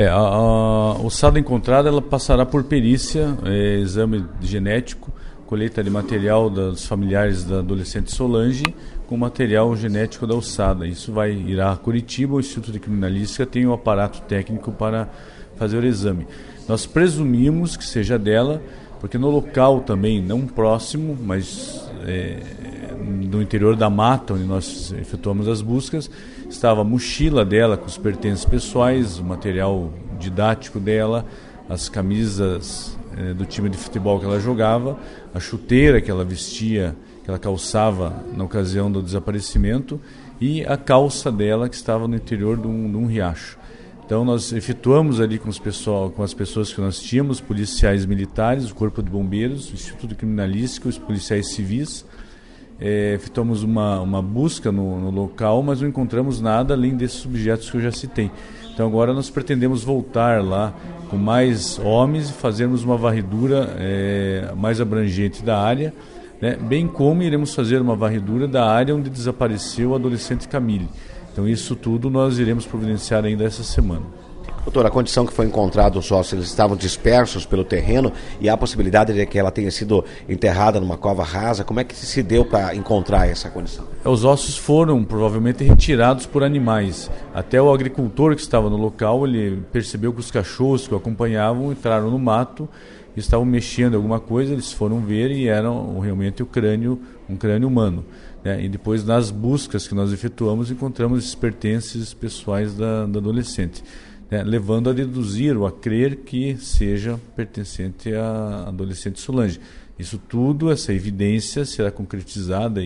A ossada encontrada ela passará por perícia, exame genético, colheita de material dos familiares da adolescente Solange com material genético da ossada. Isso irá a Curitiba, o Instituto de Criminalística tem o aparato técnico para fazer o exame. Nós presumimos que seja dela, porque no local também, não próximo, mas no interior da mata, onde nós efetuamos as buscas, estava a mochila dela com os pertences pessoais, o material didático dela, as camisas do time de futebol que ela jogava, a chuteira que ela vestia, que ela calçava na ocasião do desaparecimento, e a calça dela que estava no interior de um riacho. Então nós efetuamos ali com as pessoas que nós tínhamos, policiais militares, o Corpo de Bombeiros, o Instituto Criminalístico, os policiais civis. Efetuamos uma busca no local, mas não encontramos nada além desses objetos que eu já citei. Então agora nós pretendemos voltar lá com mais homens e fazermos uma varredura mais abrangente da área, né? Bem como iremos fazer uma varredura da área onde desapareceu o adolescente Camille. Então isso tudo nós iremos providenciar ainda essa semana. Doutor, a condição que foi encontrada os ossos, eles estavam dispersos pelo terreno e há a possibilidade de que ela tenha sido enterrada numa cova rasa. Como é que se deu para encontrar essa condição? Os ossos foram provavelmente retirados por animais. Até o agricultor que estava no local, ele percebeu que os cachorros que o acompanhavam entraram no mato e estavam mexendo em alguma coisa, eles foram ver e eram realmente um crânio humano. E depois, nas buscas que nós efetuamos, encontramos esses pertences pessoais da adolescente, levando a deduzir ou a crer que seja pertencente à adolescente Solange. Isso tudo, essa evidência, será concretizada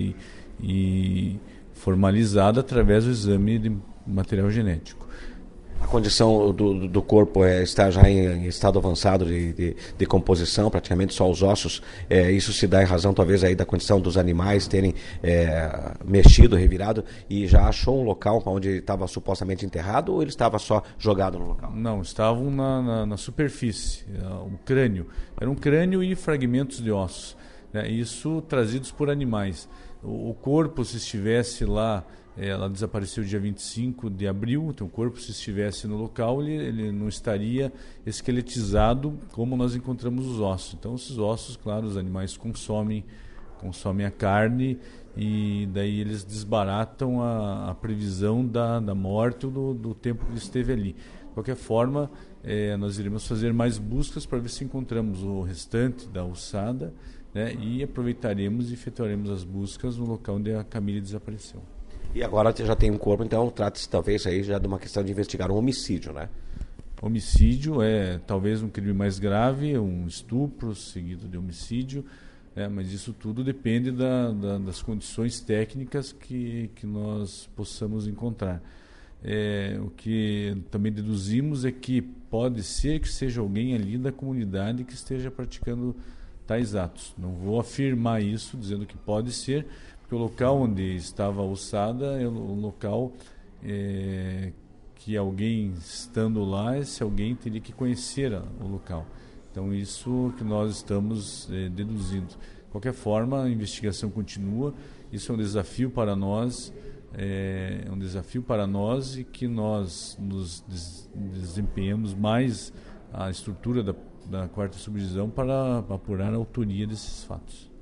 e formalizada através do exame de material genético. A condição do corpo está já em estado avançado de decomposição, praticamente só os ossos. Isso se dá em razão, talvez, aí da condição dos animais terem mexido, revirado, e já achou um local onde estava supostamente enterrado, ou ele estava só jogado no local? Não, estavam na superfície, o crânio. Era um crânio e fragmentos de ossos, isso trazidos por animais. O corpo, se estivesse lá, ela desapareceu dia 25 de abril, então o corpo, se estivesse no local, ele não estaria esqueletizado como nós encontramos os ossos. Então, esses ossos, claro, os animais consomem a carne e daí eles desbaratam a previsão da morte ou do tempo que ele esteve ali. De qualquer forma, nós iremos fazer mais buscas para ver se encontramos o restante da ossada, e aproveitaremos e efetuaremos as buscas no local onde a Camille desapareceu. E agora já tem um corpo, então trata-se talvez aí já de uma questão de investigar um homicídio, né? Homicídio é talvez um crime mais grave, um estupro seguido de homicídio, mas isso tudo depende das condições técnicas que nós possamos encontrar. O que também deduzimos é que pode ser que seja alguém ali da comunidade que esteja praticando tais atos. Não vou afirmar isso dizendo que pode ser, porque o local onde estava a ossada é um local que alguém estando lá, esse alguém teria que conhecer o local. Então isso que nós estamos deduzindo. De qualquer forma, a investigação continua, isso é um desafio para nós, e que nós nos desempenhamos mais a estrutura da 4ª subdivisão para apurar a autoria desses fatos.